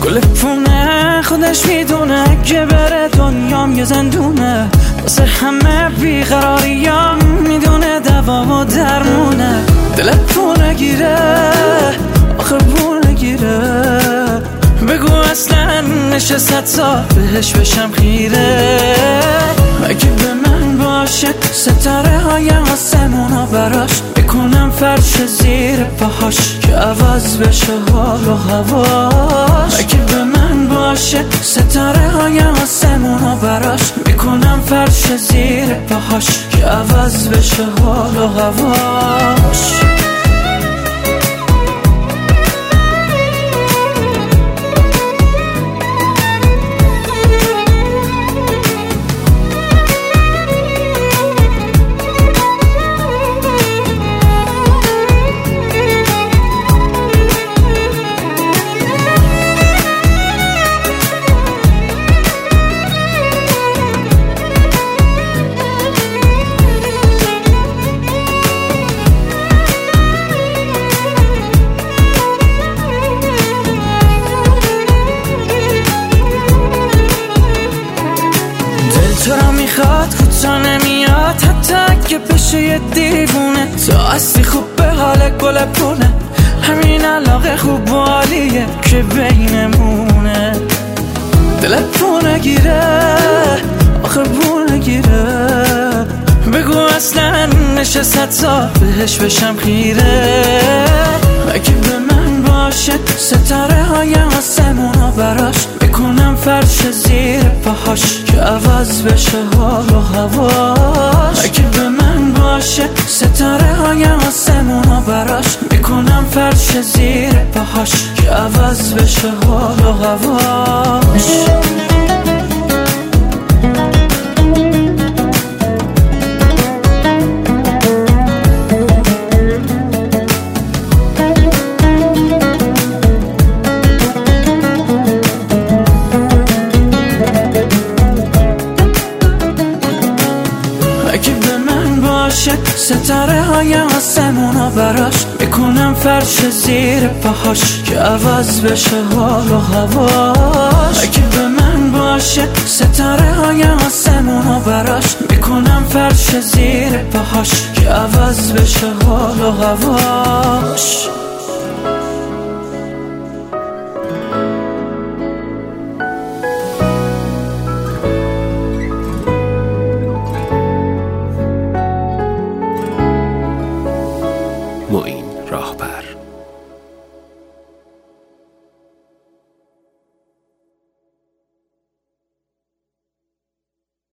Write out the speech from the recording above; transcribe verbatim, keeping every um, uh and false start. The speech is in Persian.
گل پونه خودش میدونه که بره دنیام یه زندونه، واسه همه بیقراریام میدونه دوا و درمونه. دلت پونه گیره آخه پونه گیره، بگو اصلا نشست سال بهش بشم خیره. اگه به من باشه ستاره های آسمونا براش، بکنم فرش زیر پاهاش که عوض بشه حال و هواش. اگه به من باشه ستاره های آسمونا براش، بکنم فرش زیر پاهاش که عوض بشه حال و هواش. چرا میخواد کوتا نمیاد حتی اگه بشه یه دیوونه، تو اصلی خوب به حال گل پونه، همین علاقه خوب و عالیه که بینمونه. دلت پونه گیره آخه پونه گیره، بگو اصلا نشست سال بهش بشم خیره. اگه به من باشه ستاره های آسمونا براش، بکنم فرش زیر پاهاش که عوض بشه حال و هواش. اگه به من باشه ستاره های آسمونا براش، بکنم فرش زیر پاهاش که عوض بشه حال و هواش. ستاره های آسمونا براش، بکنم فرش زیر پاهاش که عوض بشه حال و هواش. اگه به من باشه ستاره های آسمونا براش، بکنم فرش زیر پاهاش که عوض بشه حال و هواش. معین.